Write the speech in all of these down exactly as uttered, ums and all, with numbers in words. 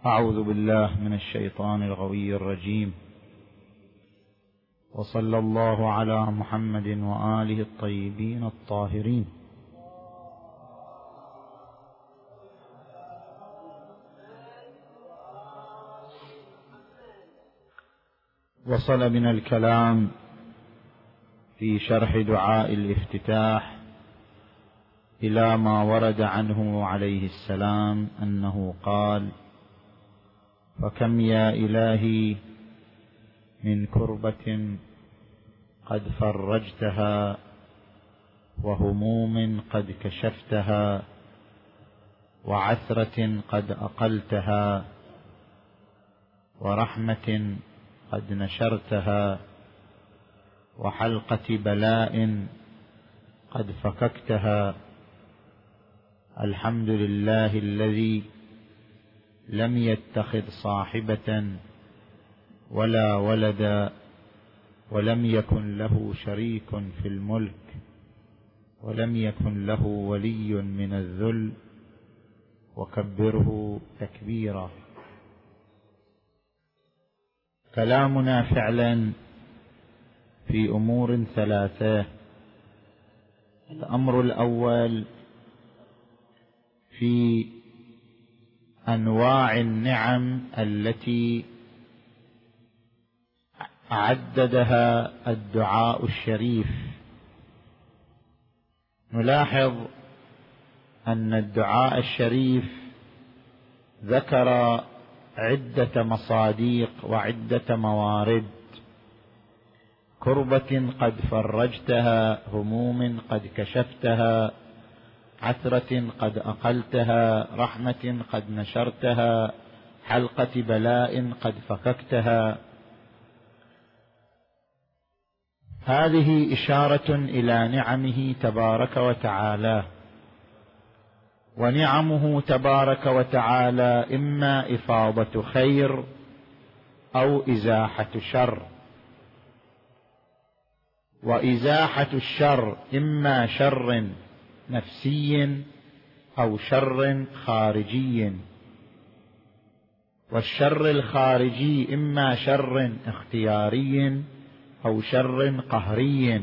أعوذ بالله من الشيطان الغوي الرجيم، وصلى الله على محمد وآله الطيبين الطاهرين. وصل بنا الكلام في شرح دعاء الافتتاح إلى ما ورد عنه عليه السلام أنه قال: فكم يا إلهي من كربة قد فرجتها، وهموم قد كشفتها، وعثرة قد أقلتها، ورحمة قد نشرتها، وحلقة بلاء قد فككتها. الحمد لله الذي لم يتخذ صاحبة ولا ولدا، ولم يكن له شريك في الملك، ولم يكن له ولي من الذل، وكبره تكبيرا. كلامنا فعلا في أمور ثلاثة. الأمر الأول في أنواع النعم التي عددها الدعاء الشريف. نلاحظ أن الدعاء الشريف ذكر عدة مصاديق وعدة موارد: كربة قد فرجتها، هموم قد كشفتها، عثرة قد أقلتها، رحمة قد نشرتها، حلقة بلاء قد فككتها. هذه إشارة إلى نعمه تبارك وتعالى، ونعمه تبارك وتعالى إما إفاضة خير أو إزاحة شر. وإزاحة الشر إما شر نفسي أو شر خارجي، والشر الخارجي إما شر اختياري أو شر قهري.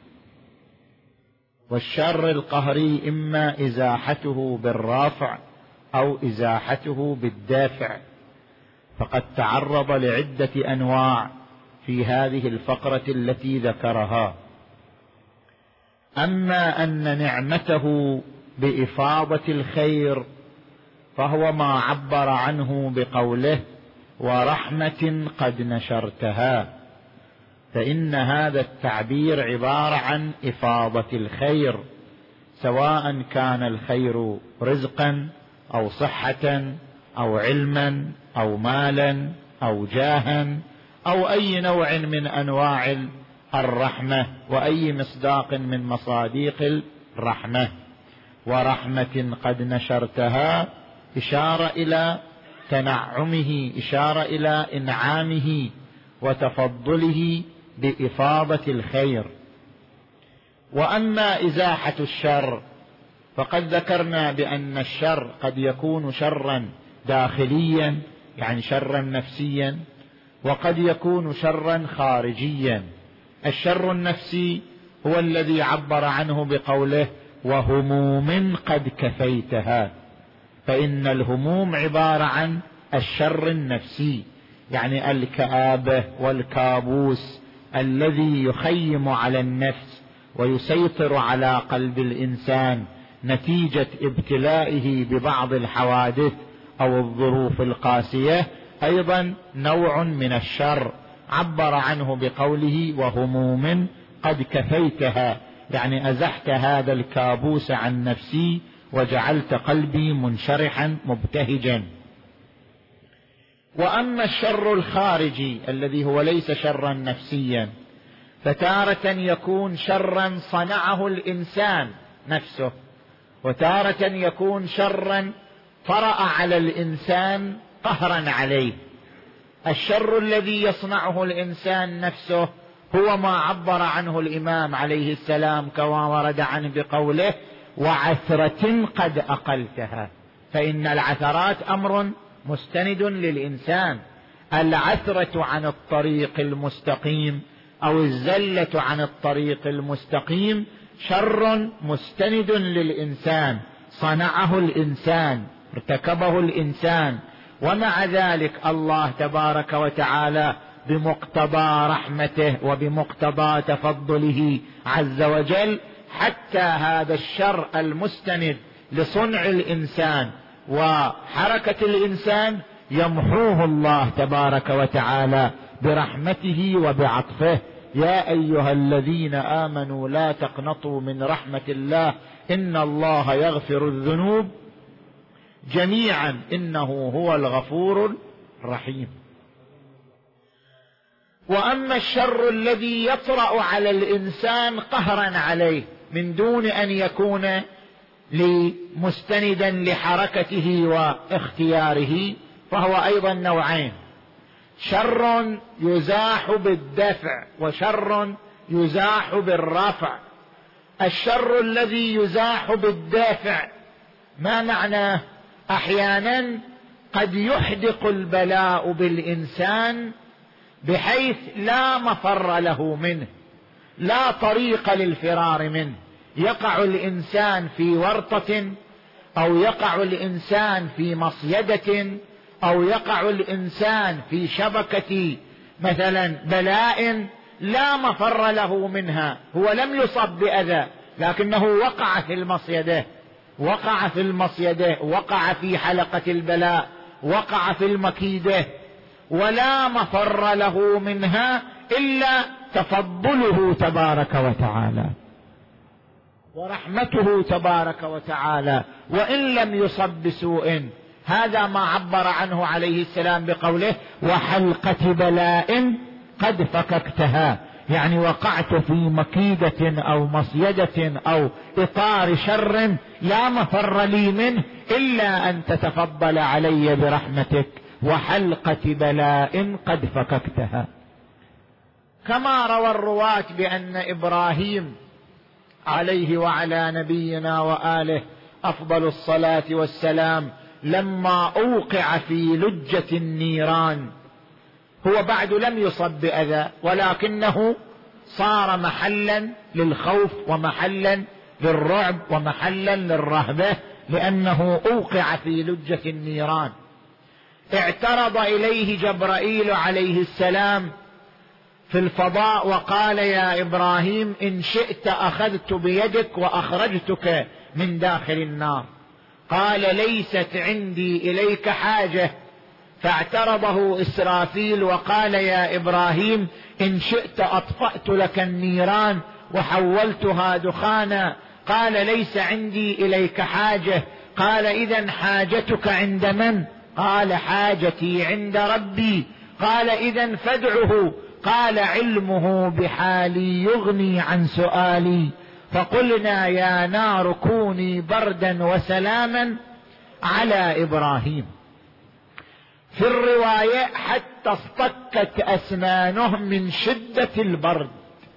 والشر القهري إما إزاحته بالرافع أو إزاحته بالدافع، فقد تعرض لعدة أنواع في هذه الفقرة التي ذكرها. أما أن نعمته بإفاضة الخير فهو ما عبر عنه بقوله: ورحمة قد نشرتها، فإن هذا التعبير عبارة عن إفاضة الخير، سواء كان الخير رزقا أو صحة أو علما أو مالا أو جاها أو أي نوع من أنواع الرحمة وأي مصداق من مصاديق الرحمة. ورحمة قد نشرتها إشارة إلى تنعمه، إشارة إلى إنعامه وتفضله بإفاضة الخير. وأما إزاحة الشر فقد ذكرنا بأن الشر قد يكون شرا داخليا، يعني شرا نفسيا، وقد يكون شرا خارجيا. الشر النفسي هو الذي عبر عنه بقوله: وهموم قد كفيتها، فإن الهموم عبارة عن الشر النفسي، يعني الكآبة والكابوس الذي يخيم على النفس ويسيطر على قلب الإنسان نتيجة ابتلائه ببعض الحوادث أو الظروف القاسية، أيضا نوع من الشر عبر عنه بقوله: وهموم قد كفيتها، يعني أزحت هذا الكابوس عن نفسي وجعلت قلبي منشرحا مبتهجا. وأما الشر الخارجي الذي هو ليس شرا نفسيا، فتارة يكون شرا صنعه الإنسان نفسه، وتارة يكون شرا طرأ على الإنسان قهرا عليه. الشر الذي يصنعه الإنسان نفسه هو ما عبر عنه الإمام عليه السلام كما ورد عنه بقوله: وعثرة قد أقلتها، فإن العثرات أمر مستند للإنسان. العثرة عن الطريق المستقيم أو الزلة عن الطريق المستقيم شر مستند للإنسان، صنعه الإنسان، ارتكبه الإنسان، ومع ذلك الله تبارك وتعالى بمقتضى رحمته وبمقتضى تفضله عز وجل حتى هذا الشر المستند لصنع الإنسان وحركة الإنسان يمحوه الله تبارك وتعالى برحمته وبعطفه. يا أيها الذين آمنوا لا تقنطوا من رحمة الله إن الله يغفر الذنوب جميعا إنه هو الغفور الرحيم. وأما الشر الذي يطرأ على الإنسان قهرا عليه من دون أن يكون مستندا لحركته واختياره فهو أيضا نوعين: شر يزاح بالدفع وشر يزاح بالرفع. الشر الذي يزاح بالدافع ما معناه؟ أحيانا قد يحدق البلاء بالإنسان بحيث لا مفر له منه، لا طريق للفرار منه. يقع الإنسان في ورطة أو يقع الإنسان في مصيدة أو يقع الإنسان في شبكة مثلا بلاء لا مفر له منها. هو لم يصب بأذى لكنه وقع في المصيدة، وقع في المصيدة، وقع في حلقة البلاء، وقع في المكيدة، ولا مفر له منها إلا تفضله تبارك وتعالى ورحمته تبارك وتعالى، وإن لم يصب بسوء. هذا ما عبر عنه عليه السلام بقوله: وحلقة بلاء قد فككتها، يعني وقعت في مكيدة أو مصيدة أو إطار شر لا مفر لي منه إلا أن تتفضل علي برحمتك، وحلقة بلاء قد فككتها. كما روى الرواة بأن إبراهيم عليه وعلى نبينا وآله أفضل الصلاة والسلام لما أوقع في لجة النيران، هو بعد لم يصب بأذى ولكنه صار محلا للخوف ومحلا للرعب ومحلا للرهبة لأنه أوقع في لجة النيران. اعترض إليه جبرائيل عليه السلام في الفضاء وقال: يا إبراهيم إن شئت أخذت بيدك وأخرجتك من داخل النار. قال: ليست عندي إليك حاجة. فاعترضه إسرافيل وقال: يا إبراهيم إن شئت أطفأت لك النيران وحولتها دخانا. قال: ليس عندي إليك حاجة. قال: إذن حاجتك عند من؟ قال: حاجتي عند ربي. قال: إذن فادعه. قال: علمه بحالي يغني عن سؤالي. فقلنا: يا نار كوني بردا وسلاما على إبراهيم. في الرواية: حتى اصطكت أسنانهم من شدة البرد.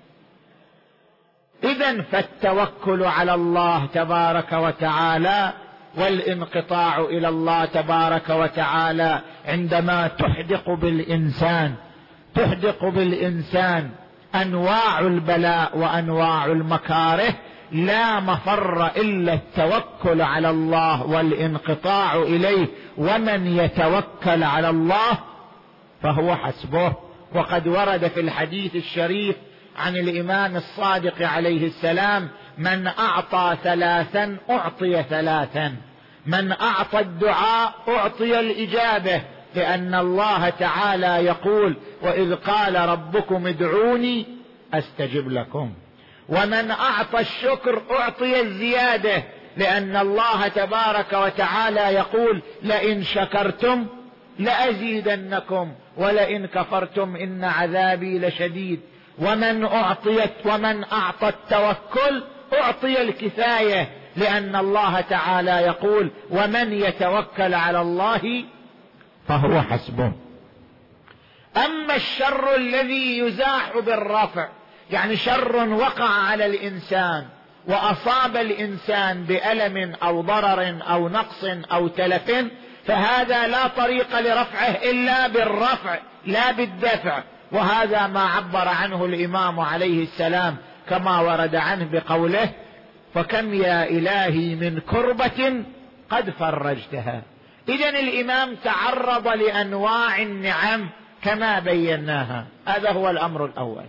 إذن فالتوكل على الله تبارك وتعالى والانقطاع إلى الله تبارك وتعالى عندما تحدق بالإنسان تحدق بالإنسان أنواع البلاء وأنواع المكاره، لا مفر إلا التوكل على الله والانقطاع إليه، ومن يتوكل على الله فهو حسبه. وقد ورد في الحديث الشريف عن الإمام الصادق عليه السلام: من أعطى ثلاثا أعطي ثلاثا، من أعطى الدعاء أعطي الإجابة، لأن الله تعالى يقول: وإذ قال ربكم ادعوني أستجب لكم. ومن أعطى الشكر أعطي الزيادة، لأن الله تبارك وتعالى يقول: لئن شكرتم لأزيدنكم ولئن كفرتم إن عذابي لشديد. ومن أعطيت ومن أعطى التوكل أعطي الكفاية، لأن الله تعالى يقول: ومن يتوكل على الله فهو حسبه. أما الشر الذي يزاح بالرفع، يعني شر وقع على الإنسان وأصاب الإنسان بألم أو ضرر أو نقص أو تلف، فهذا لا طريق لرفعه إلا بالرفع لا بالدفع. وهذا ما عبر عنه الإمام عليه السلام كما ورد عنه بقوله: فكم يا إلهي من كربة قد فرجتها. إذن الإمام تعرض لأنواع النعم كما بيناها. هذا هو الأمر الأول.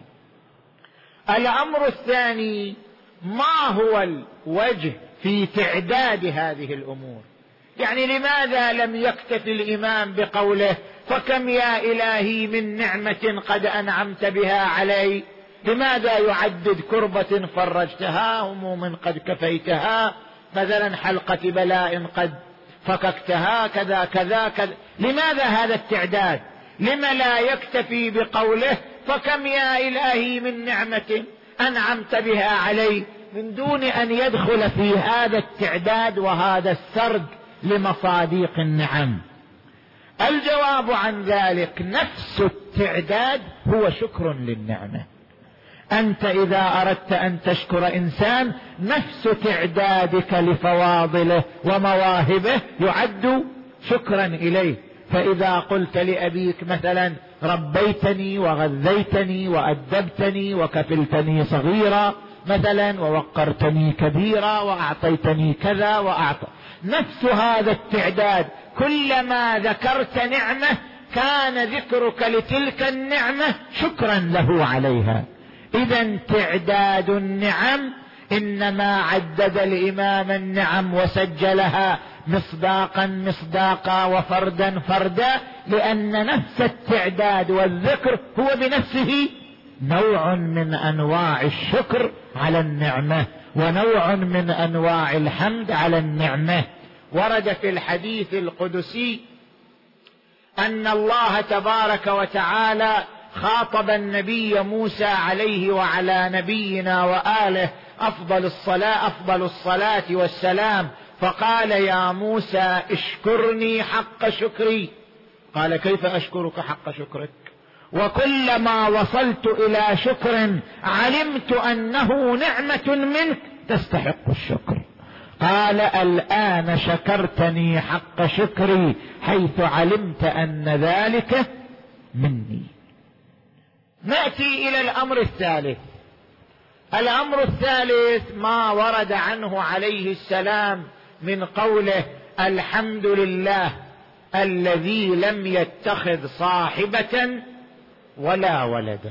الأمر الثاني: ما هو الوجه في تعداد هذه الأمور؟ يعني لماذا لم يكتف الإمام بقوله: فكم يا إلهي من نعمة قد أنعمت بها علي؟ لماذا يعدد كربة فرجتها، هموم قد كفيتها، مثلا حلقة بلاء قد فككتها، كذا كذا كذا؟ لماذا هذا التعداد؟ لما لا يكتفي بقوله: فكم يا إلهي من نعمة أنعمت بها علي، من دون أن يدخل في هذا التعداد وهذا السرد لمصاديق النعم؟ الجواب عن ذلك: نفس التعداد هو شكر للنعمة. أنت إذا أردت أن تشكر إنسان، نفس تعدادك لفواضله ومواهبه يعد شكرا إليه. فإذا قلت لأبيك مثلا: ربيتني وغذيتني وأدبتني وكفلتني صغيرا مثلا ووقرتني كبيرا وأعطيتني كذا وأعطى، نفس هذا التعداد كلما ذكرت نعمة كان ذكرك لتلك النعمة شكرا له عليها. إذن تعداد النعم إنما عدد الإمام النعم وسجلها مصداقا مصداقا وفردا فردا، لأن نفس التعداد والذكر هو بنفسه نوع من أنواع الشكر على النعمة ونوع من أنواع الحمد على النعمة. ورد في الحديث القدسي أن الله تبارك وتعالى خاطب النبي موسى عليه وعلى نبينا وآله أفضل الصلاة أفضل الصلاة والسلام، فقال: يا موسى اشكرني حق شكري. قال: كيف أشكرك حق شكرك؟ وكلما وصلت إلى شكر علمت أنه نعمة منك تستحق الشكر. قال: الآن شكرتني حق شكري حيث علمت أن ذلك مني. نأتي إلى الأمر الثالث. الأمر الثالث ما ورد عنه عليه السلام من قوله: الحمد لله الذي لم يتخذ صاحبة ولا ولدا.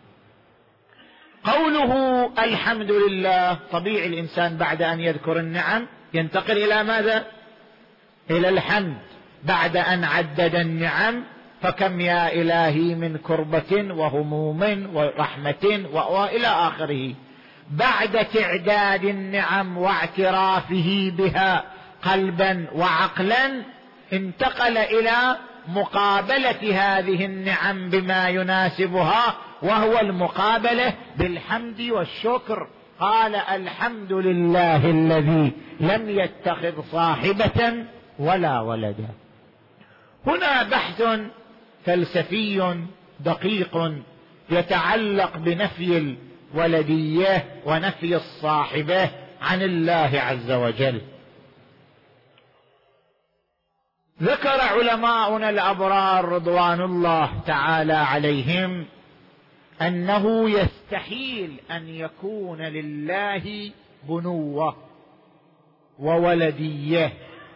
قوله الحمد لله، طبيعي الإنسان بعد أن يذكر النعم ينتقل إلى ماذا؟ إلى الحمد. بعد أن عدد النعم: فكم يا إلهي من كربة وهموم ورحمة وإلى آخره. بعد تعداد النعم واعترافه بها قلبا وعقلا انتقل إلى مقابلة هذه النعم بما يناسبها، وهو المقابلة بالحمد والشكر. قال: الحمد لله الذي لم يتخذ صاحبة ولا ولدا. هنا بحث فلسفي دقيق يتعلق بنفي الولدية ونفي الصاحبة عن الله عز وجل. ذكر علماؤنا الأبرار رضوان الله تعالى عليهم أنه يستحيل أن يكون لله بنوة وولدية،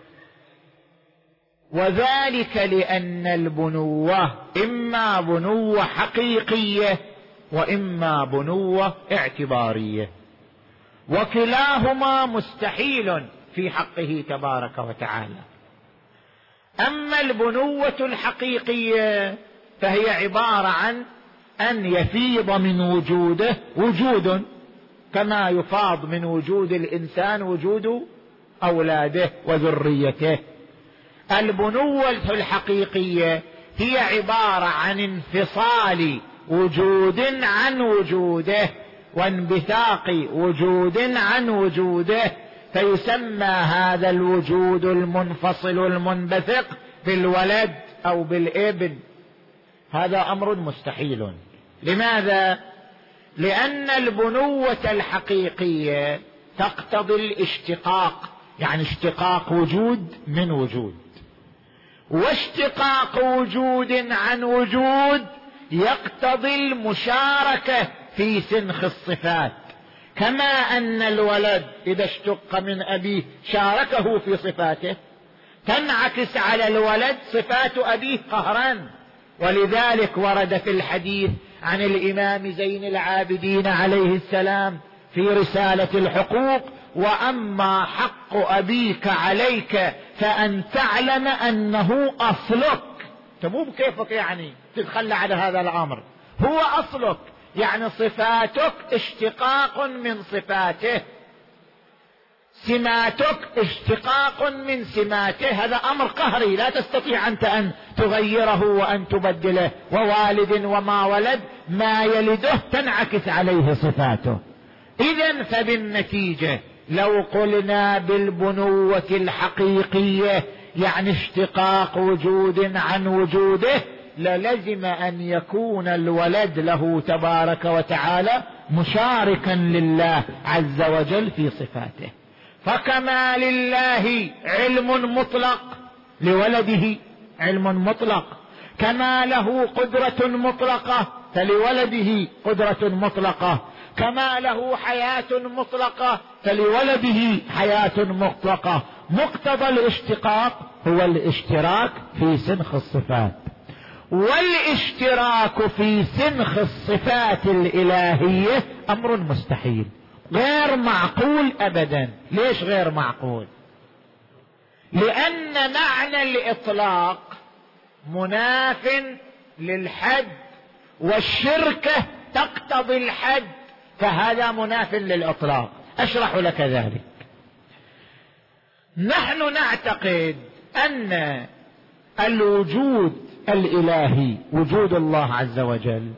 وذلك لأن البنوة إما بنوة حقيقية وإما بنوة اعتبارية، وكلاهما مستحيل في حقه تبارك وتعالى. أما البنوة الحقيقية فهي عبارة عن أن يفيض من وجوده وجود، كما يفاض من وجود الإنسان وجود أولاده وذريته. البنوة الحقيقية هي عبارة عن انفصال وجود عن وجوده وانبثاق وجود عن وجوده، فيسمى هذا الوجود المنفصل المنبثق بالولد أو بالابن. هذا أمر مستحيل. لماذا؟ لأن البنوة الحقيقية تقتضي الاشتقاق، يعني اشتقاق وجود من وجود. واشتقاق وجود عن وجود يقتضي المشاركة في سنخ الصفات، كما أن الولد إذا اشتق من أبيه شاركه في صفاته، تنعكس على الولد صفات أبيه قهرا. ولذلك ورد في الحديث عن الإمام زين العابدين عليه السلام في رسالة الحقوق: وأما حق أبيك عليك فأن تعلم أنه أصلك. مو بكيفك يعني تتخلى على هذا الأمر، هو أصلك، يعني صفاتك اشتقاق من صفاته، سماتك اشتقاق من سماته. هذا أمر قهري لا تستطيع أنت أن تغيره وأن تبدله. ووالد وما ولد ما يلده تنعكس عليه صفاته. إذن فبالنتيجة لو قلنا بالبنوة الحقيقية يعني اشتقاق وجود عن وجوده، للزم أن يكون الولد له تبارك وتعالى مشاركا لله عز وجل في صفاته. فكما لله علم مطلق لولده علم مطلق، كما له قدرة مطلقة فلولده قدرة مطلقة، كما له حياة مطلقة فلولده حياة مطلقة. مقتضى الاشتقاق هو الاشتراك في سنخ الصفات، والاشتراك في سنخ الصفات الإلهية أمر مستحيل غير معقول أبدا. ليش غير معقول؟ لأن معنى الإطلاق مناف للحد، والشركة تقتضي الحد، فهذا مناف للإطلاق. أشرح لك ذلك. نحن نعتقد أن الوجود الإلهي وجود الله عز وجل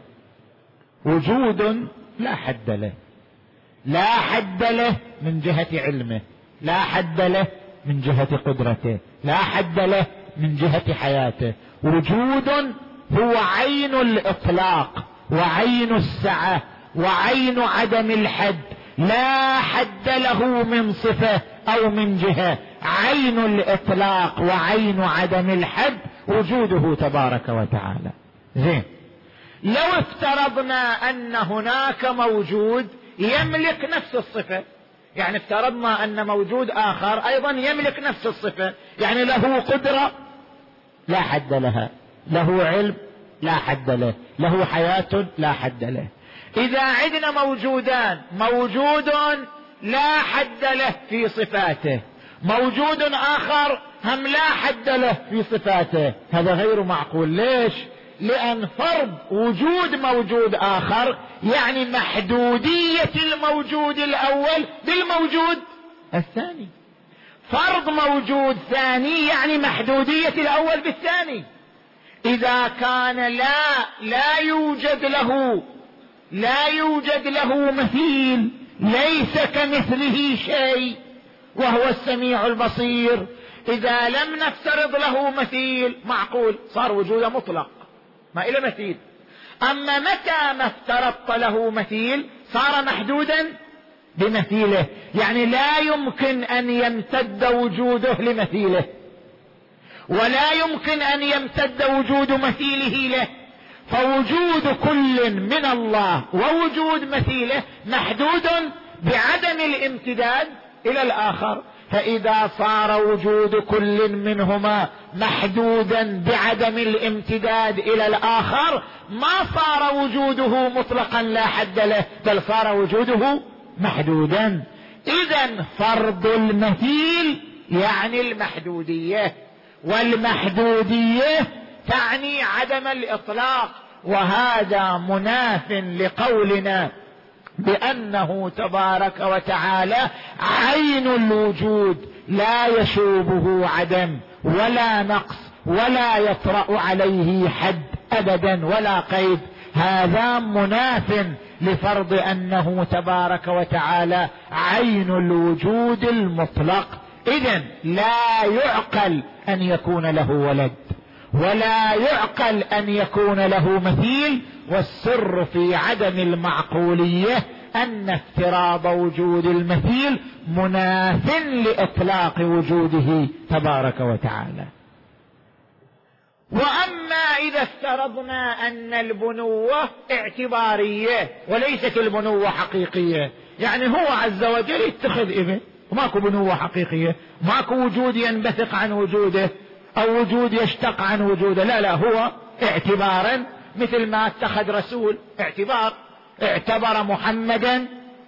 وجود لا حد له، لا حد له من جهة علمه، لا حد له من جهة قدرته، لا حد له من جهة حياته. وجود هو عين الإطلاق وعين السعة وعين عدم الحد، لا حد له من صفة أو من جهة، عين الإطلاق وعين عدم الحد وجوده تبارك وتعالى. زين، لو افترضنا أن هناك موجود يملك نفس الصفة، يعني افترضنا أن موجود آخر أيضا يملك نفس الصفة، يعني له قدرة لا حد لها، له علم لا حد له، له حياة لا حد له. إذا عندنا موجودان، موجود لا حد له في صفاته، موجود آخر هم لا حد له في صفاته، هذا غير معقول. ليش؟ لأن فرض وجود موجود آخر يعني محدودية الموجود الأول بالموجود الثاني، فرض موجود ثاني يعني محدودية الأول بالثاني. إذا كان لا لا يوجد له لا يوجد له مثيل، ليس كمثله شيء وهو السميع البصير، إذا لم نفترض له مثيل معقول صار وجوده مطلق ما إلى مثيل. أما متى ما افترضت له مثيل صار محدودا بمثيله، يعني لا يمكن أن يمتد وجوده لمثيله، ولا يمكن أن يمتد وجود مثيله له. فوجود كل من الله ووجود مثيله محدود بعدم الامتداد إلى الآخر. فإذا صار وجود كل منهما محدودا بعدم الامتداد إلى الآخر ما صار وجوده مطلقا لا حد له، بل صار وجوده محدودا. إذن فرض المثيل يعني المحدودية، والمحدودية تعني عدم الإطلاق، وهذا مناف لقولنا بأنه تبارك وتعالى عين الوجود لا يشوبه عدم ولا نقص ولا يطرأ عليه حد أبدا ولا قيد. هذا مناف لفرض أنه تبارك وتعالى عين الوجود المطلق. إذن لا يعقل أن يكون له ولد، ولا يعقل أن يكون له مثيل. والسر في عدم المعقولية أن افتراض وجود المثيل مناف لإطلاق وجوده تبارك وتعالى. وأما إذا افترضنا أن البنوة اعتبارية وليست البنوة حقيقية، يعني هو عز وجل يتخذ ابن وماكو بنوة حقيقية، ماكو وجود ينبثق عن وجوده أو وجود يشتق عن وجوده، لا لا، هو اعتبارا، مثل ما اتخذ رسول اعتبار، اعتبر محمدا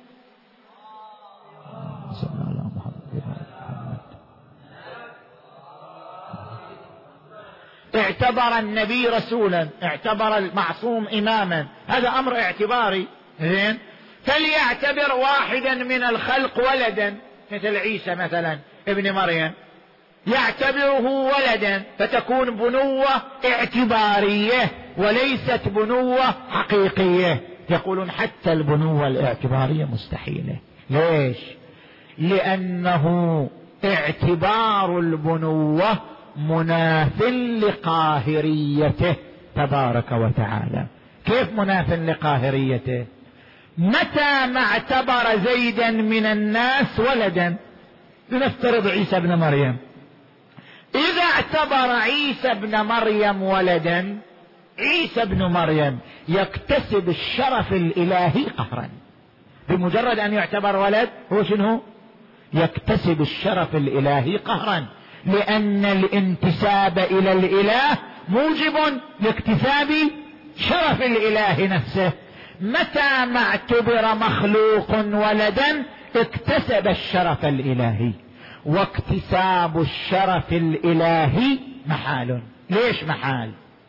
اعتبر النبي رسولا، اعتبر المعصوم إماما، هذا أمر اعتباري. زين، فليعتبر واحدا من الخلق ولدا مثل عيسى مثلا ابن مريم، يعتبره ولدا، فتكون بنوة اعتبارية وليست بنوة حقيقية. يقولون حتى البنوة الاعتبارية مستحيلة. ليش؟ لأنه اعتبار البنوة مناف لقاهريته تبارك وتعالى. كيف مناف لقاهريته؟ متى ما اعتبر زيدا من الناس ولدا، لنفترض عيسى ابن مريم، إذا اعتبر عيسى ابن مريم ولدا، عيسى ابن مريم يكتسب الشرف الإلهي قهرا. بمجرد أن يعتبر ولد هو شنو؟ يكتسب الشرف الإلهي قهرا، لأن الانتساب إلى الإله موجب لاكتساب شرف الإله نفسه. متى ما اعتبر مخلوق ولدا اكتسب الشرف الإلهي، واكتساب الشرف الإلهي محال. ليش محال؟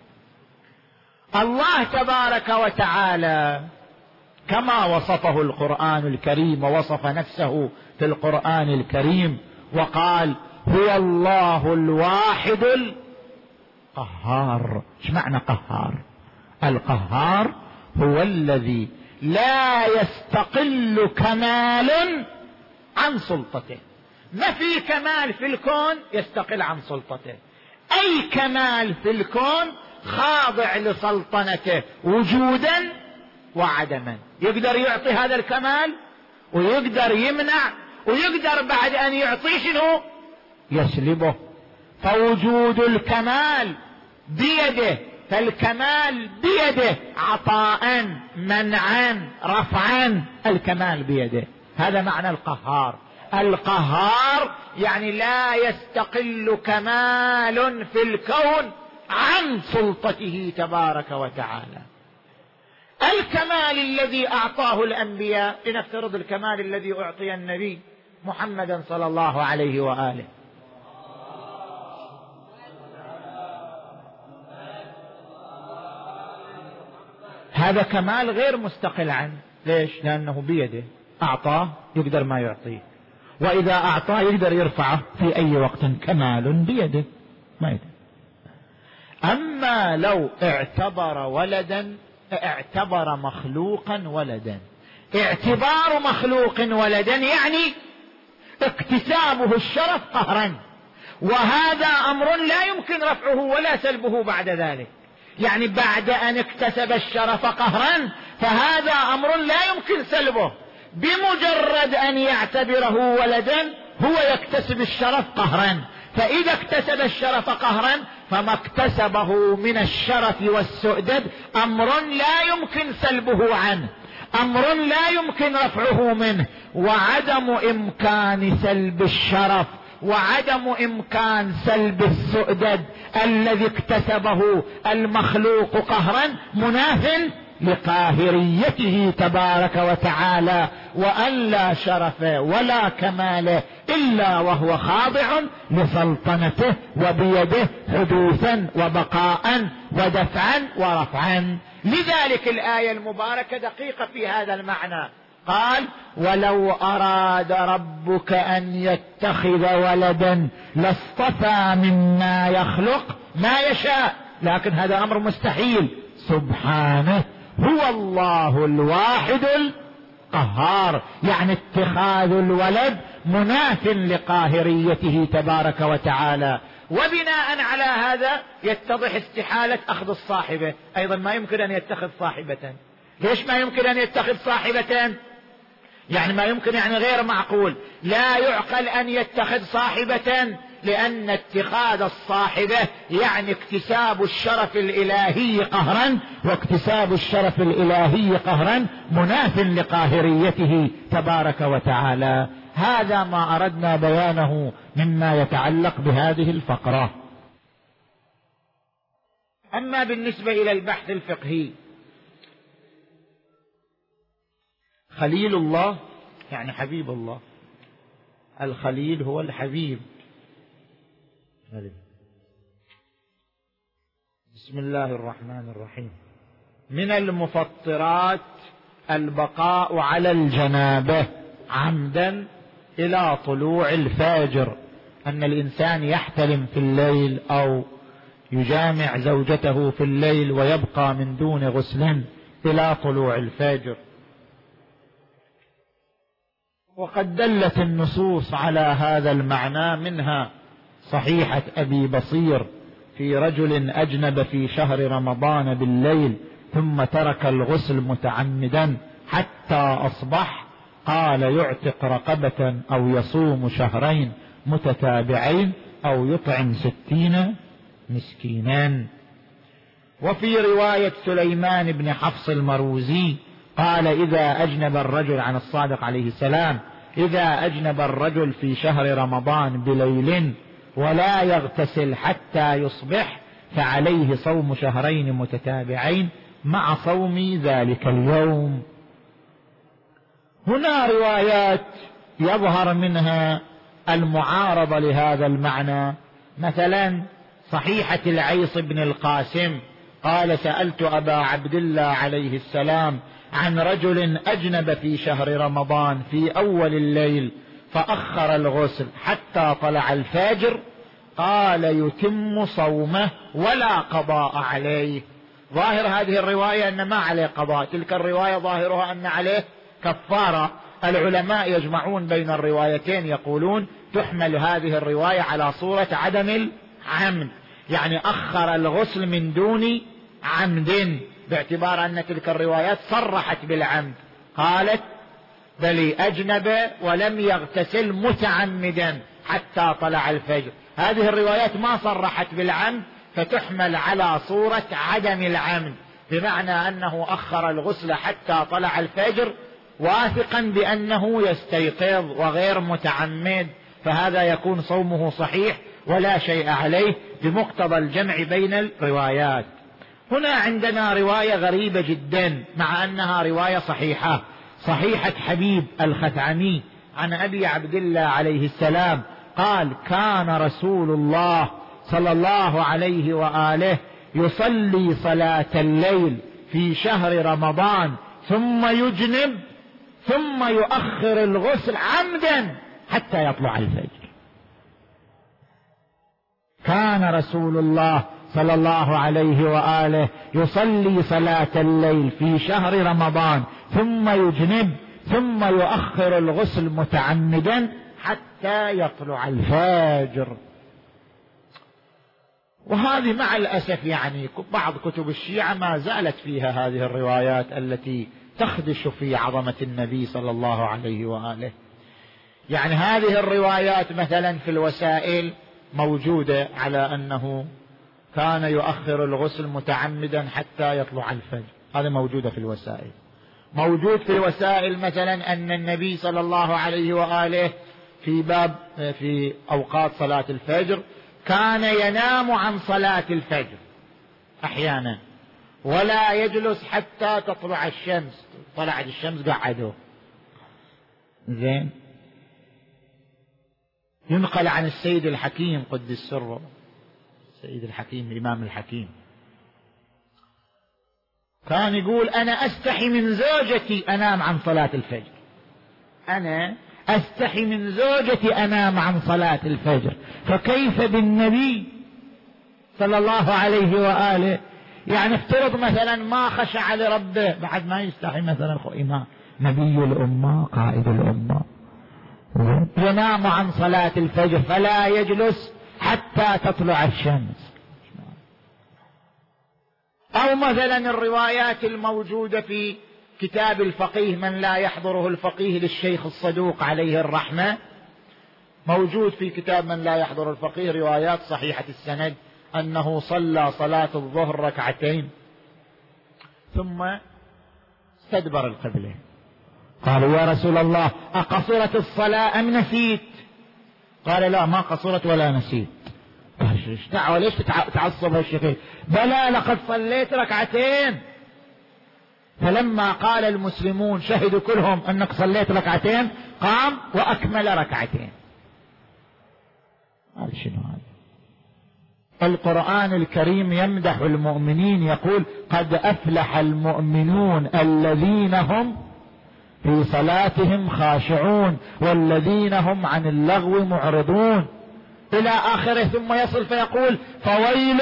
الله تبارك وتعالى كما وصفه القرآن الكريم ووصف نفسه في القرآن الكريم وقال هو الله الواحد القهار. ايش معنى قهار؟ القهار هو الذي لا يستقل كمال عن سلطته. ما في كمال في الكون يستقل عن سلطته، اي كمال في الكون خاضع لسلطنته وجودا وعدما. يقدر يعطي هذا الكمال ويقدر يمنع، ويقدر بعد ان يعطيه شنو؟ يسلبه. فوجود الكمال بيده، فالكمال بيده، عطاء منعا رفعا، الكمال بيده. هذا معنى القهار. القهار يعني لا يستقل كمال في الكون عن سلطته تبارك وتعالى. الكمال الذي أعطاه الأنبياء، لنفترض الكمال الذي أعطي النبي محمدا صلى الله عليه وآله، هذا كمال غير مستقل عنه. ليش؟ لأنه بيده، أعطاه يقدر ما يعطيه، وإذا أعطاه يقدر يرفعه في أي وقت. كمال بيده ما يده. أما لو اعتبر ولدا، اعتبر مخلوقا ولدا، اعتبار مخلوق ولدا يعني اكتسابه الشرف قهرا، وهذا أمر لا يمكن رفعه ولا سلبه بعد ذلك. يعني بعد أن اكتسب الشرف قهرا فهذا أمر لا يمكن سلبه. بمجرد أن يعتبره ولدا هو يكتسب الشرف قهرا، فإذا اكتسب الشرف قهرا فما اكتسبه من الشرف والسؤدد أمر لا يمكن سلبه عنه، أمر لا يمكن رفعه منه. وعدم إمكان سلب الشرف وعدم إمكان سلب السؤدد الذي اكتسبه المخلوق قهرا مناف لقاهريته تبارك وتعالى، وأن لا شرف ولا كمال إلا وهو خاضع لسلطنته وبيده حدوثا وبقاء ودفعا ورفعا. لذلك الآية المباركة دقيقة في هذا المعنى. قال ولو أراد ربك أن يتخذ ولدا لاصطفى مما يخلق ما يشاء، لكن هذا أمر مستحيل. سبحانه هو الله الواحد القهار، يعني اتخاذ الولد مناف لقاهريته تبارك وتعالى. وبناء على هذا يتضح استحالة أخذ الصاحبة. أيضا ما يمكن أن يتخذ صاحبة. ليش ما يمكن أن يتخذ صاحبة؟ يعني ما يمكن، يعني غير معقول، لا يعقل أن يتخذ صاحبة لأن اتخاذ الصاحبة يعني اكتساب الشرف الإلهي قهرا، واكتساب الشرف الإلهي قهرا مناف لقاهريته تبارك وتعالى. هذا ما أردنا بيانه مما يتعلق بهذه الفقرة. أما بالنسبة إلى البحث الفقهي، خليل الله يعني حبيب الله، الخليل هو الحبيب. بسم الله الرحمن الرحيم. من المفطرات البقاء على الجنابة عمدا إلى طلوع الفجر، أن الإنسان يحتلم في الليل أو يجامع زوجته في الليل ويبقى من دون غسل إلى طلوع الفجر. وقد دلت النصوص على هذا المعنى، منها صحيحة أبي بصير في رجل أجنب في شهر رمضان بالليل ثم ترك الغسل متعمدا حتى أصبح، قال يعتق رقبة أو يصوم شهرين متتابعين أو يطعم ستين مسكينا. وفي رواية سليمان بن حفص المروزي قال إذا أجنب الرجل، عن الصادق عليه السلام، إذا أجنب الرجل في شهر رمضان بليل ولا يغتسل حتى يصبح فعليه صوم شهرين متتابعين مع صوم ذلك اليوم. هنا روايات يظهر منها المعارضة لهذا المعنى، مثلا صحيحة العيص بن القاسم قال سألت أبا عبد الله عليه السلام عن رجل أجنب في شهر رمضان في أول الليل فأخر الغسل حتى طلع الفجر، قال يتم صومه ولا قضاء عليه. ظاهر هذه الرواية أن ما عليه قضاء، تلك الرواية ظاهرها أن عليه كفارة. العلماء يجمعون بين الروايتين، يقولون تحمل هذه الرواية على صورة عدم العمد، يعني أخر الغسل من دون عمد، باعتبار أن تلك الروايات صرحت بالعمد، قالت بل أجنب ولم يغتسل متعمدا حتى طلع الفجر. هذه الروايات ما صرحت بالعمد، فتحمل على صورة عدم العمد، بمعنى أنه أخر الغسل حتى طلع الفجر واثقا بأنه يستيقظ وغير متعمد، فهذا يكون صومه صحيح ولا شيء عليه بمقتضى الجمع بين الروايات. هنا عندنا رواية غريبة جدا مع أنها رواية صحيحة، صحيحة حبيب الخثعمي عن أبي عبد الله عليه السلام قال كان رسول الله صلى الله عليه وآله يصلي صلاة الليل في شهر رمضان ثم يجنب ثم يؤخر الغسل عمدا حتى يطلع الفجر. كان رسول الله صلى الله عليه وآله يصلي صلاة الليل في شهر رمضان ثم يجنب ثم يؤخر الغسل متعمدا حتى يطلع الفجر. وهذه مع الأسف يعني بعض كتب الشيعة ما زالت فيها هذه الروايات التي تخدش في عظمة النبي صلى الله عليه وآله. يعني هذه الروايات مثلا في الوسائل موجودة على أنه كان يؤخر الغسل متعمدا حتى يطلع الفجر، هذا موجودة في الوسائل. موجود في الوسائل مثلا أن النبي صلى الله عليه وآله في باب في أوقات صلاة الفجر كان ينام عن صلاة الفجر أحيانا ولا يجلس حتى تطلع الشمس، طلعت الشمس قعدوا. زين، ينقل عن السيد الحكيم قدس سره، السيد الحكيم الإمام الحكيم كان يقول أنا أستحي من زوجتي أنام عن صلاة الفجر، أنا أستحي من زوجتي أنام عن صلاة الفجر، فكيف بالنبي صلى الله عليه وآله؟ يعني افترض مثلا ما خشع لربه بعد ما يستحي مثلا إمام نبي الأمة قائد الأمة ينام عن صلاة الفجر فلا يجلس حتى تطلع الشمس. أو مثلا الروايات الموجودة في كتاب الفقيه من لا يحضره الفقيه للشيخ الصدوق عليه الرحمة، موجود في كتاب من لا يحضر الفقيه روايات صحيحة السند أنه صلى صلاة الظهر ركعتين ثم استدبر القبلة. قالوا يا رسول الله أقصرت الصلاة أم نسيت؟ قال لا، ما قصرت ولا نسيت. ايش دعوة، ليش تعصب هالشكل؟ بلى لقد صليت ركعتين. فلما قال المسلمون شهدوا كلهم أنك صليت ركعتين قام وأكمل ركعتين. هذا شنو هذا؟ القرآن الكريم يمدح المؤمنين يقول قد أفلح المؤمنون الذين هم في صلاتهم خاشعون والذين هم عن اللغو معرضون إلى آخره، ثم يصل فيقول فويل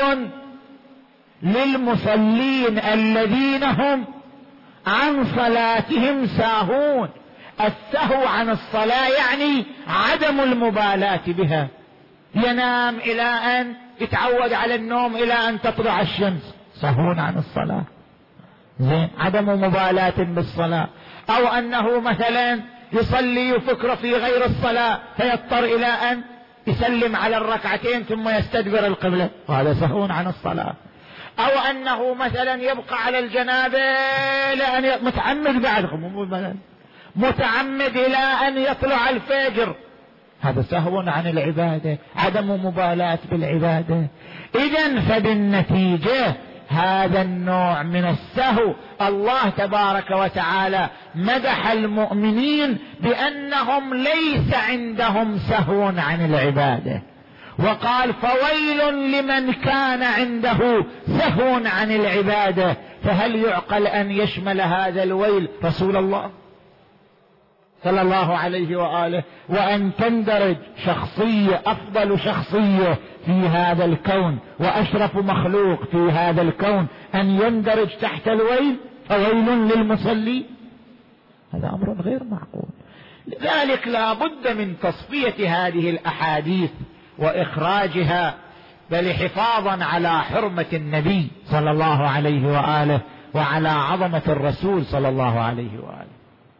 للمصلين الذين هم عن صلاتهم ساهون. السهو عن الصلاة يعني عدم المبالاة بها، ينام إلى أن يتعود على النوم إلى أن تطلع الشمس، سهون عن الصلاة، زين، عدم مبالاة بالصلاة. أو أنه مثلا يصلي يفكر في غير الصلاة فيضطر إلى أن يسلم على الركعتين ثم يستدبر القبلة، وهذا سهون عن الصلاة. أو أنه مثلا يبقى على الجنابة لأن متعمد بعدهم متعمد إلى أن يطلع الفجر، هذا سهو عن العبادة، عدم مبالاة بالعبادة. إذن فبالنتيجة هذا النوع من السهو الله تبارك وتعالى مدح المؤمنين بأنهم ليس عندهم سهو عن العبادة، وقال فويل لمن كان عنده سهو عن العبادة. فهل يعقل أن يشمل هذا الويل رسول الله صلى الله عليه وآله، وأن تندرج شخصية أفضل شخصية في هذا الكون وأشرف مخلوق في هذا الكون أن يندرج تحت الويل فويل للمصلي؟ هذا أمر غير معقول. لذلك لا بد من تصفية هذه الأحاديث وإخراجها، بل حفاظا على حرمة النبي صلى الله عليه وآله وعلى عظمة الرسول صلى الله عليه وآله.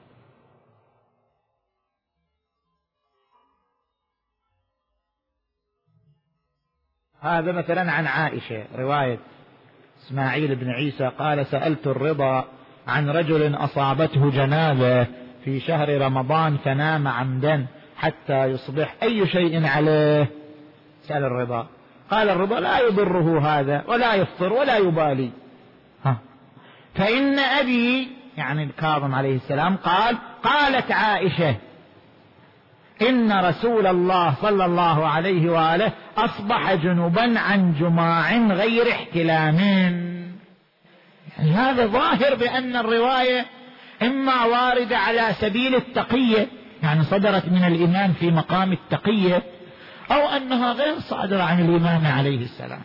هذا مثلا عن عائشة رواية إسماعيل بن عيسى قال سألت الرضا عن رجل أصابته جنابة في شهر رمضان فنام عمدا حتى يصبح، أي شيء عليه؟ سأل الرضا، قال الرضا لا يضره هذا ولا يفطر ولا يبالي. ها. فإن أبي يعني الكاظم عليه السلام قال قالت عائشة إن رسول الله صلى الله عليه وآله أصبح جنبا عن جماع غير احتلام. يعني هذا ظاهر بأن الرواية إما واردة على سبيل التقية، يعني صدرت من الإمام في مقام التقية، أو أنها غير صادرة عن الإمام عليه السلام.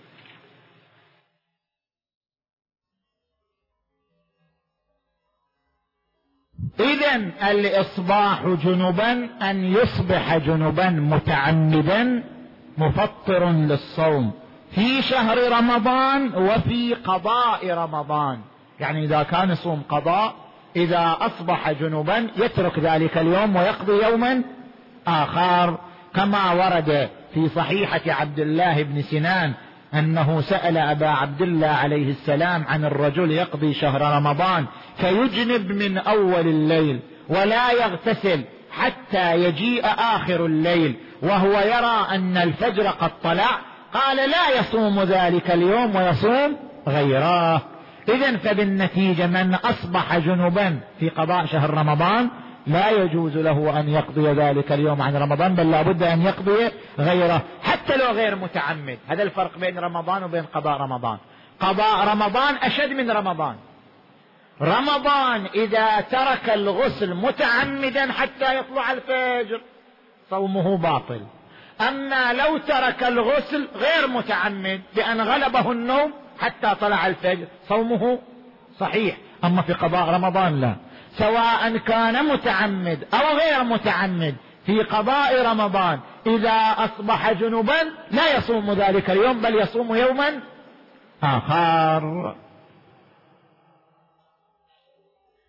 إذن الإصباح جنبا أن يصبح جنبا متعمدا مفطر للصوم في شهر رمضان وفي قضاء رمضان، يعني إذا كان يصوم قضاء إذا أصبح جنبا يترك ذلك اليوم ويقضي يوما آخر، كما ورد في صحيحة عبد الله بن سنان أنه سأل أبا عبد الله عليه السلام عن الرجل يقضي شهر رمضان فيجنب من أول الليل ولا يغتسل حتى يجيء آخر الليل وهو يرى أن الفجر قد طلع، قال لا يصوم ذلك اليوم ويصوم غيره. إذن فبالنتيجة من أصبح جنبا في قضاء شهر رمضان لا يجوز له أن يقضي ذلك اليوم عن رمضان، بل لا بد أن يقضي غيره حتى لو غير متعمد. هذا الفرق بين رمضان وبين قضاء رمضان. قضاء رمضان أشد من رمضان. رمضان إذا ترك الغسل متعمدا حتى يطلع الفجر صومه باطل، أما لو ترك الغسل غير متعمد بأن غلبه النوم حتى طلع الفجر صومه صحيح. أما في قضاء رمضان لا، سواء كان متعمد أو غير متعمد في قضاء رمضان إذا أصبح جنبا لا يصوم ذلك اليوم بل يصوم يوما آخر.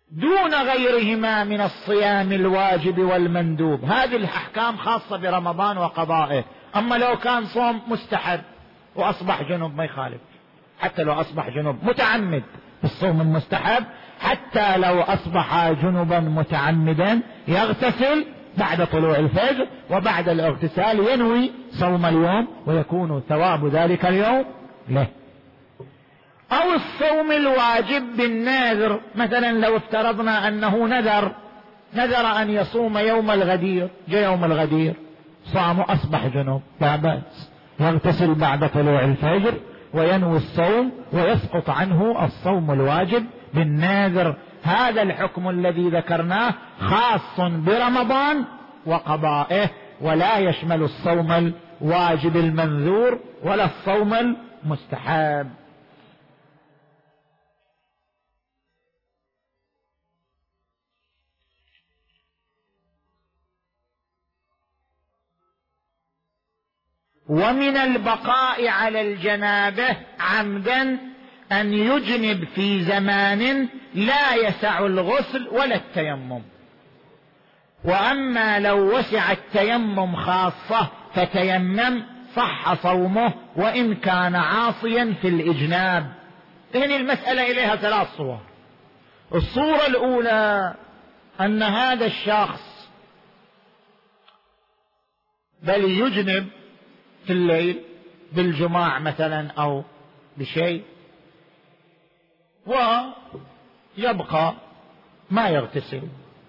دون غيرهما من الصيام الواجب والمندوب. هذه الأحكام خاصة برمضان وقضائه. أما لو كان صوم مستحب وأصبح جنب ما يخالف، حتى لو أصبح جنب متعمد الصوم المستحب، حتى لو أصبح جنبا متعمدا يغتسل بعد طلوع الفجر، وبعد الاغتسال ينوي صوم اليوم ويكون ثواب ذلك اليوم له. أو الصوم الواجب بالنذر، مثلا لو افترضنا أنه نذر نذر أن يصوم يوم الغدير، جاء يوم الغدير صام أصبح جنوب، لا بأس، يغتسل بعد طلوع الفجر وينوي الصوم ويسقط عنه الصوم الواجب بالنذر. هذا الحكم الذي ذكرناه خاص برمضان وقضائه، ولا يشمل الصوم الواجب المنذور ولا الصوم المستحب. ومن البقاء على الجنابة عمدا أن يجنب في زمان لا يسع الغسل ولا التيمم. وأما لو وسع التيمم خاصة فتيمم صح صومه وإن كان عاصيا في الإجناب. هذه المسألة إليها ثلاث صور. الصورة الأولى أن هذا الشخص بل يجنب في الليل بالجماع مثلا أو بشيء، ويبقى ما يغتسل،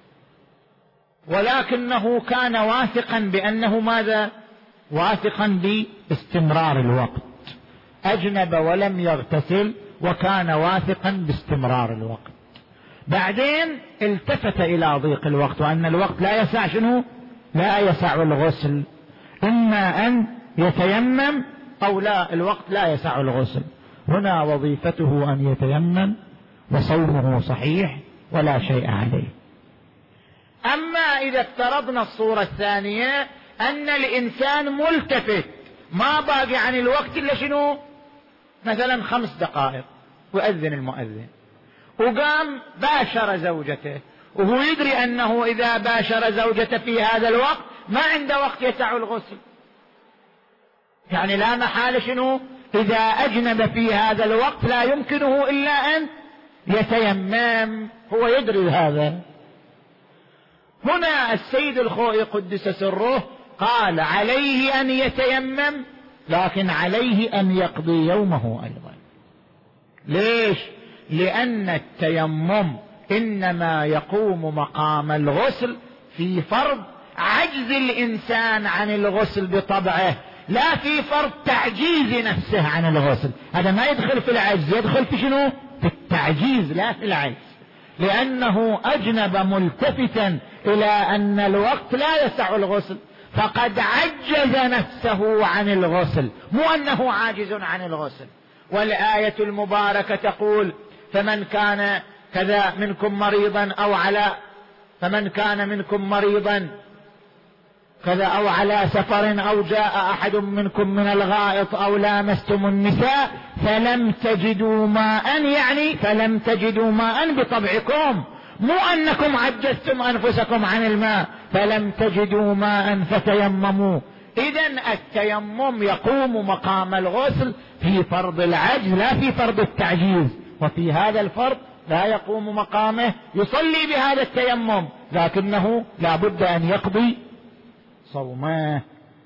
ولكنه كان واثقا بأنه ماذا؟ واثقا باستمرار الوقت، أجنب ولم يغتسل وكان واثقا باستمرار الوقت. بعدين التفت إلى ضيق الوقت وأن الوقت لا يسع شنو؟ لا يسع الغسل، إما أن يتيمم أو لا، الوقت لا يسع الغسل. هنا وظيفته أن يتيمم وصومه صحيح ولا شيء عليه. أما إذا افترضنا الصورة الثانية أن الإنسان ملتفت ما باقي عن الوقت إلا شنو؟ مثلا خمس دقائق وأذن المؤذن، وقام باشر زوجته وهو يدري أنه إذا باشر زوجته في هذا الوقت ما عنده وقت يسع الغسل، يعني لا محالة شنو؟ إذا أجنب في هذا الوقت لا يمكنه إلا أن يتيمم، هو يدري هذا. هنا السيد الخوئي قدس سره قال عليه أن يتيمم، لكن عليه أن يقضي يومه أيضا. ليش؟ لأن التيمم إنما يقوم مقام الغسل في فرض عجز الإنسان عن الغسل بطبعه، لا في فرض تعجيز نفسه عن الغسل. هذا ما يدخل في العجز، يدخل في شنو؟ في التعجيز لا في العجز، لأنه أجنب ملتفتا إلى أن الوقت لا يسع الغسل، فقد عجز نفسه عن الغسل، مو أنه عاجز عن الغسل. والآية المباركة تقول فمن كان كذا منكم مريضا أو على فمن كان منكم مريضا كذا أو على سفر أو جاء أحد منكم من الغائط أو لامستم النساء فلم تجدوا ماء، يعني فلم تجدوا ماء بطبعكم، مو أنكم عجزتم أنفسكم عن الماء، فلم تجدوا ماء فتيمموا. إذن التيمم يقوم مقام الغسل في فرض العجز لا في فرض التعجيز، وفي هذا الفرض لا يقوم مقامه، يصلي بهذا التيمم لكنه لا بد أن يقضي صومه.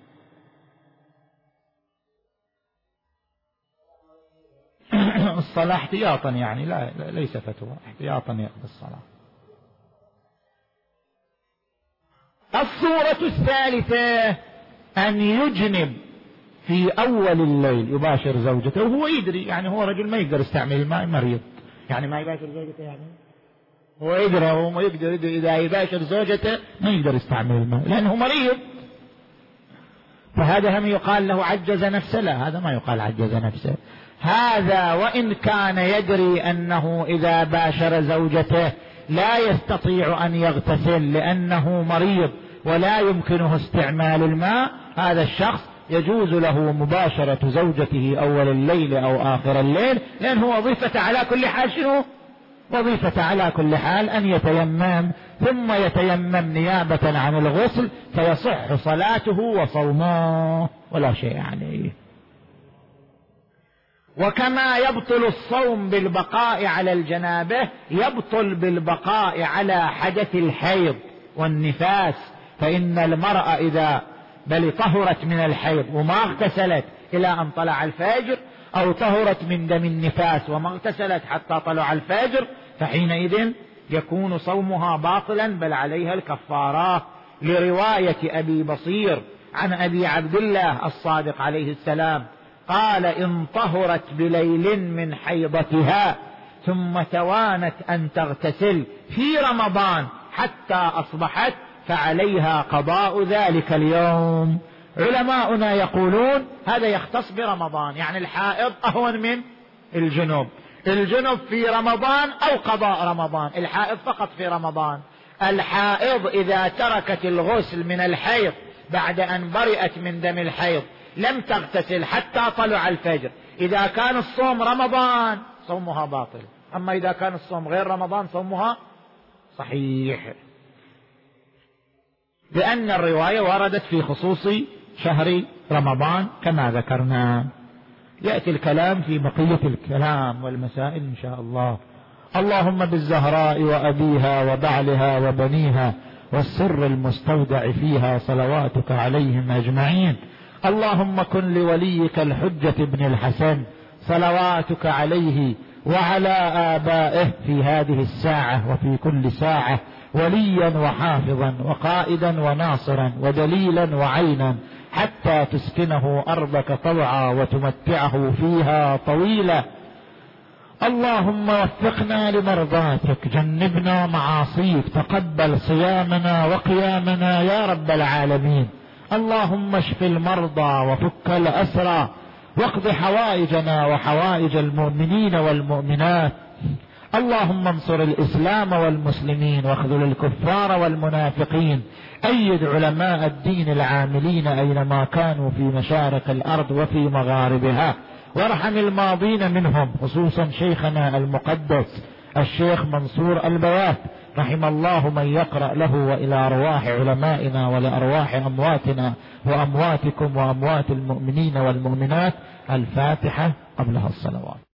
الصلاة احتياطا، يعني لا ليس فتوى، احتياطا يقضي الصلاة. الصورة الثالثة أن يجنب في أول الليل يباشر زوجته وهو يدري، يعني هو رجل ما يقدر يستعمل الماء، مريض، يعني ما يباشر زوجته، يعني هو يدري هو ما يقدر إذا يباشر زوجته ما يقدر يستعمل الماء لأنه مريض، فهذا هم يقال له عجز نفسه؟ لا، هذا ما يقال عجز نفسه. هذا وإن كان يدري أنه إذا باشر زوجته لا يستطيع أن يغتسل لأنه مريض ولا يمكنه استعمال الماء، هذا الشخص يجوز له مباشرة زوجته أول الليل أو آخر الليل، لأنه وظيفة على كل حال شنو؟ وظيفة على كل حال أن يتيمم، ثم يتيمم نيابة عن الغسل، فيصح صلاته وصومه ولا شيء عليه. وكما يبطل الصوم بالبقاء على الجنابة، يبطل بالبقاء على حدث الحيض والنفاس. فإن المرأة إذا بل طهرت من الحيض وما اغتسلت إلى أن طلع الفجر، أو طهرت من دم النفاس وما اغتسلت حتى طلع الفجر، فحينئذ يكون صومها باطلا بل عليها الكفارة، لرواية أبي بصير عن أبي عبد الله الصادق عليه السلام قال: إن طهرت بليل من حيضتها ثم توانت أن تغتسل في رمضان حتى أصبحت فعليها قضاء ذلك اليوم. علماؤنا يقولون هذا يختص برمضان، يعني الحائض أهون من الجنوب، الجنوب في رمضان أو قضاء رمضان، الحائض فقط في رمضان. الحائض إذا تركت الغسل من الحيض بعد أن برئت من دم الحيض لم تغتسل حتى طلع الفجر، إذا كان الصوم رمضان صومها باطل، أما إذا كان الصوم غير رمضان صومها صحيح، لأن الرواية وردت في خصوص شهر رمضان كما ذكرنا. يأتي الكلام في بقية الكلام والمسائل إن شاء الله. اللهم بالزهراء وأبيها وبعلها وبنيها والسر المستودع فيها صلواتك عليهم أجمعين. اللهم كن لوليك الحجة بن الحسن صلواتك عليه وعلى آبائه في هذه الساعة وفي كل ساعة وليا وحافظا وقائدا وناصرا ودليلا وعينا، حتى تسكنه أرضك طوعا وتمتعه فيها طويلا. اللهم وفقنا لمرضاتك، جنبنا معاصيك، تقبل صيامنا وقيامنا يا رب العالمين. اللهم اشف المرضى وفك الأسرى واقض حوائجنا وحوائج المؤمنين والمؤمنات. اللهم انصر الإسلام والمسلمين واخذل الكفار والمنافقين. أيد علماء الدين العاملين أينما كانوا في مشارق الأرض وفي مغاربها، وارحم الماضين منهم، خصوصا شيخنا المقدس الشيخ منصور البوات رحم الله من يقرأ له، وإلى أرواح علمائنا ولأرواح أمواتنا وأمواتكم وأموات المؤمنين والمؤمنات. الفاتحة قبلها الصلوات.